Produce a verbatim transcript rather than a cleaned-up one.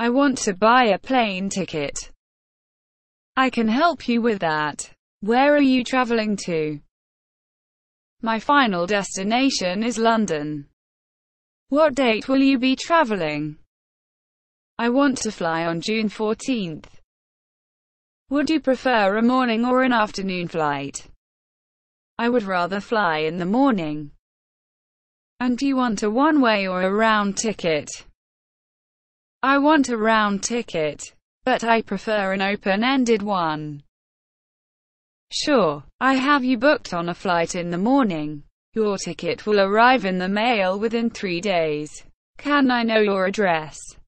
I want to buy a plane ticket. I can help you with that. Where are you traveling to? My final destination is London. What date will you be traveling? I want to fly on June fourteenth. Would you prefer a morning or an afternoon flight? I would rather fly in the morning. And do you want a one-way or a round ticket? I want a round ticket, but I prefer an open-ended one. Sure, I have you booked on a flight in the morning. Your ticket will arrive in the mail within three days. Can I know your address?